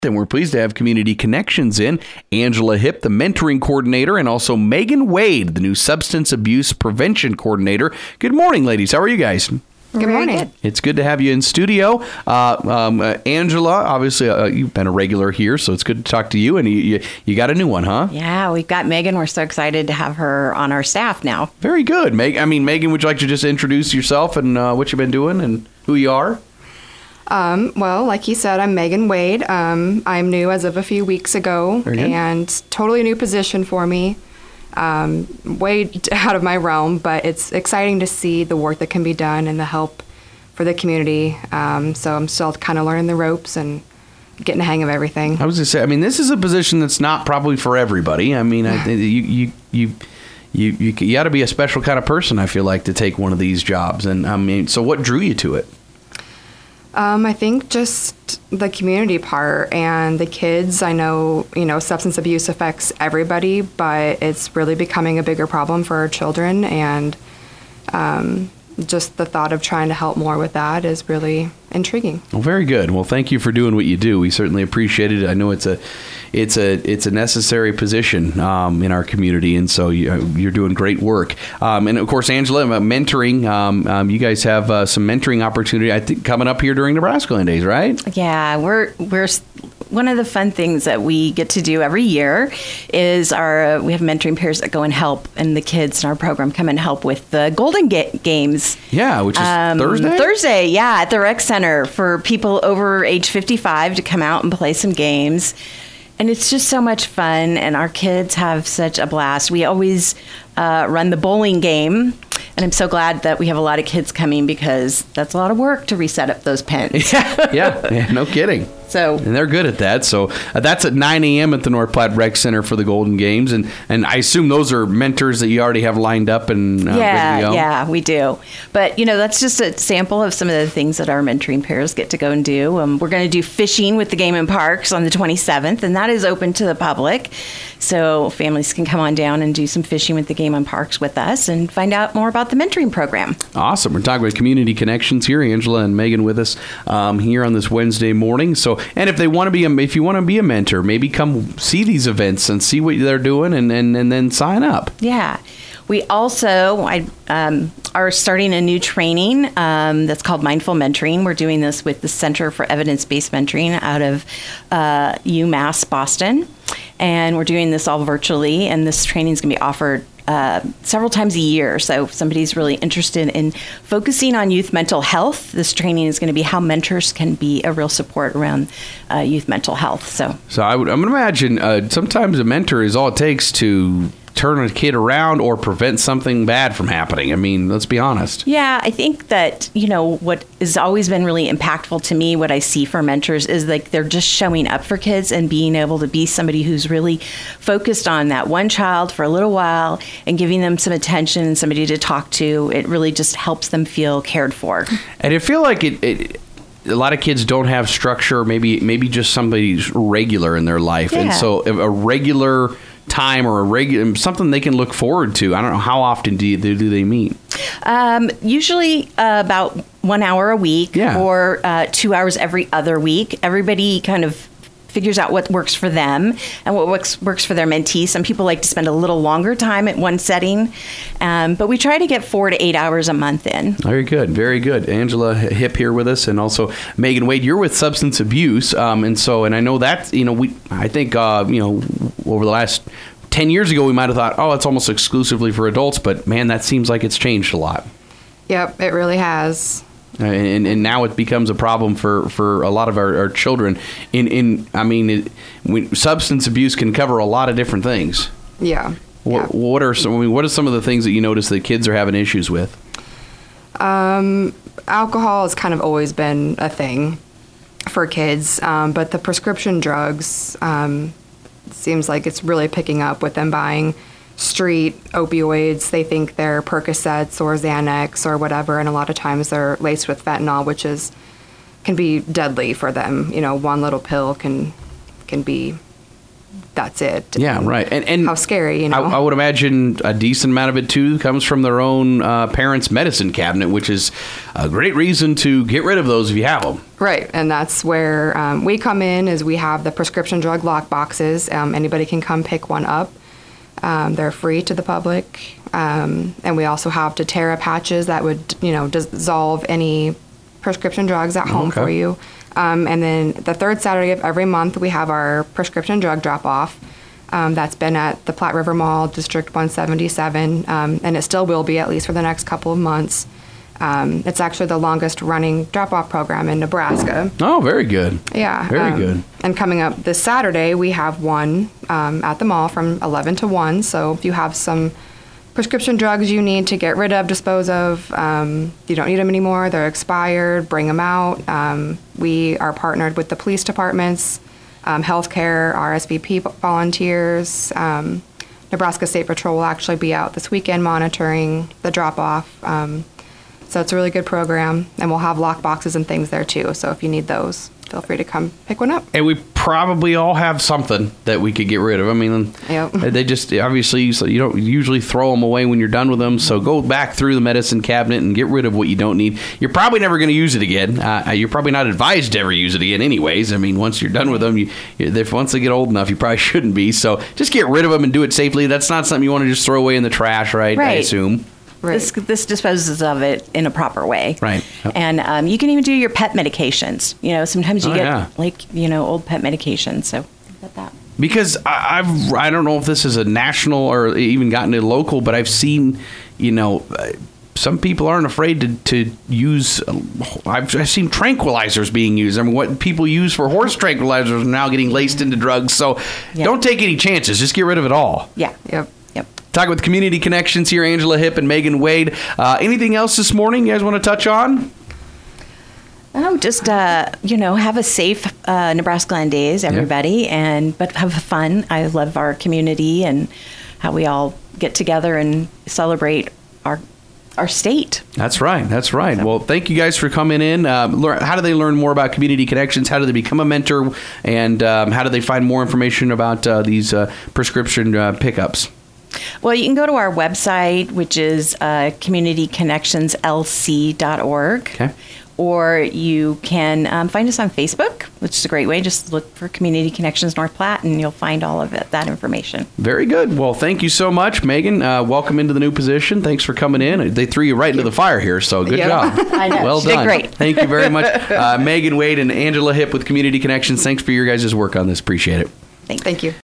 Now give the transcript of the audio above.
And we're pleased to have Community Connections in Angela Hipp, the mentoring coordinator, and also Megan Wade, the new substance abuse prevention coordinator. Good morning, ladies. How are you guys? Good morning. Good. It's good to have you in studio. Angela, obviously, you've been a regular here, so it's good to talk to you. And you got a new one, huh? Yeah, we've got Megan. We're so excited to have her on our staff now. Very good. Megan, would you like to just introduce yourself and what you've been doing and who you are? Well, like he said, I'm Megan Wade. I'm new as of a few weeks ago, and totally new position for me. Way out of my realm, but it's exciting to see the work that can be done and the help for the community. So I'm still kind of learning the ropes and getting the hang of everything. I was going to say, this is a position that's not probably for everybody. You got to be a special kind of person, I feel like, to take one of these jobs. And so what drew you to it? I think just the community part and the kids. I know, substance abuse affects everybody, but it's really becoming a bigger problem for our children. And just the thought of trying to help more with that is really intriguing. Well, very good. Well, thank you for doing what you do. We certainly appreciate it. I know it's a necessary position in our community, and so you're doing great work. And of course, Angela, mentoring. You guys have some mentoring opportunity, I think, coming up here during Nebraska Land Days, right? Yeah, we're one of the fun things that we get to do every year is we have mentoring peers that go and help, and the kids in our program come and help with the Golden Games. Yeah, which is Thursday? Thursday, yeah, at the Rec Center for people over age 55 to come out and play some games. And it's just so much fun, and our kids have such a blast. We always run the bowling game, and I'm so glad that we have a lot of kids coming because that's a lot of work to reset up those pins. Yeah, no kidding. And they're good at that. So that's at 9 a.m. at the North Platte Rec Center for the Golden Games. And I assume those are mentors that you already have lined up and ready to go? Yeah, we do. But, that's just a sample of some of the things that our mentoring pairs get to go and do. We're going to do fishing with the Game and Parks on the 27th, and that is open to the public. So families can come on down and do some fishing with the Game and Parks with us and find out more about the mentoring program. Awesome. We're talking about Community Connections here. Angela and Megan with us here on this Wednesday morning. And if you want to be a mentor, maybe come see these events and see what they're doing and then sign up. Yeah. We also are starting a new training that's called Mindful Mentoring. We're doing this with the Center for Evidence-Based Mentoring out of UMass Boston. And we're doing this all virtually, and this training is going to be offered several times a year. So if somebody's really interested in focusing on youth mental health, this training is going to be how mentors can be a real support around youth mental health. So I'm going to imagine sometimes a mentor is all it takes to turn a kid around or prevent something bad from happening. Let's be honest. Yeah, I think that, what has always been really impactful to me, what I see for mentors is like they're just showing up for kids and being able to be somebody who's really focused on that one child for a little while and giving them some attention and somebody to talk to. It really just helps them feel cared for. And I feel like a lot of kids don't have structure, maybe just somebody's regular in their life. Yeah. And so a regular time or something they can look forward to. I don't know, how often do they meet? Usually about 1 hour a week or 2 hours every other week. Everybody kind of figures out what works for them and what works for their mentee. Some people like to spend a little longer time at one setting, but we try to get 4 to 8 hours a month in. Very good. Very good. Angela Hipp here with us, and also Megan Wade. You're with substance abuse. And I know that, I think, over the last 10 years ago, we might have thought, oh, it's almost exclusively for adults, but man, that seems like it's changed a lot. Yep, it really has. And now it becomes a problem for a lot of our children. Substance abuse can cover a lot of different things. Yeah. What are some of the things that you notice that kids are having issues with? Alcohol has kind of always been a thing for kids, but the prescription drugs seems like it's really picking up with them buying street opioids. They think they're Percocets or Xanax or whatever, and a lot of times they're laced with fentanyl, which can be deadly for them. One little pill can be, that's it. Yeah, right. And how scary, I would imagine a decent amount of it, too, comes from their own parents' medicine cabinet, which is a great reason to get rid of those if you have them. Right, and that's where we come in. Is we have the prescription drug lock boxes. Anybody can come pick one up. They're free to the public, and we also have doTERRA patches that would, dissolve any prescription drugs at home for you. And then the third Saturday of every month, we have our prescription drug drop-off. That's been at the Platte River Mall, District 177, and it still will be at least for the next couple of months. It's actually the longest running drop-off program in Nebraska. Oh, very good. Yeah. Very good. And coming up this Saturday, we have one at the mall from 11 to 1. So if you have some prescription drugs you need to get rid of, dispose of, you don't need them anymore, they're expired, bring them out. We are partnered with the police departments, healthcare, RSVP volunteers. Nebraska State Patrol will actually be out this weekend monitoring the drop-off. So it's a really good program, and we'll have lock boxes and things there too. So if you need those, feel free to come pick one up. And we probably all have something that we could get rid of. I mean, Yep. they just obviously, so you don't usually throw them away when you're done with them. So go back through the medicine cabinet and get rid of what you don't need. You're probably never going to use it again. You're probably not advised to ever use it again, anyways. I mean, once you're done with them, once they get old enough, you probably shouldn't be. So just get rid of them and do it safely. That's not something you want to just throw away in the trash, right? I assume. Right. This disposes of it in a proper way. Right. Yep. And you can even do your pet medications. Sometimes you get old pet medications. So think about that. Because I don't know if this is a national or even gotten to local, but I've seen, some people aren't afraid to use. I've seen tranquilizers being used. I mean, what people use for horse tranquilizers are now getting laced into drugs. So don't take any chances. Just get rid of it all. Yeah. Yep. Talking with Community Connections here, Angela Hipp and Megan Wade. Anything else this morning you guys want to touch on? Oh, just have a safe Nebraska Land Days, everybody, but have fun. I love our community and how we all get together and celebrate our state. That's right. Well, thank you guys for coming in. How do they learn more about Community Connections? How do they become a mentor? And how do they find more information about these prescription pickups? Well, you can go to our website, which is communityconnectionslc.org. Okay. Or you can find us on Facebook, which is a great way. Just look for Community Connections North Platte, and you'll find all of that information. Very good. Well, thank you so much, Megan. Welcome into the new position. Thanks for coming in. They threw you right into the fire here, so good job. I know. Well She done. did great. Thank you very much. Megan Wade and Angela Hipp with Community Connections. Thanks for your guys' work on this. Appreciate it. Thank you.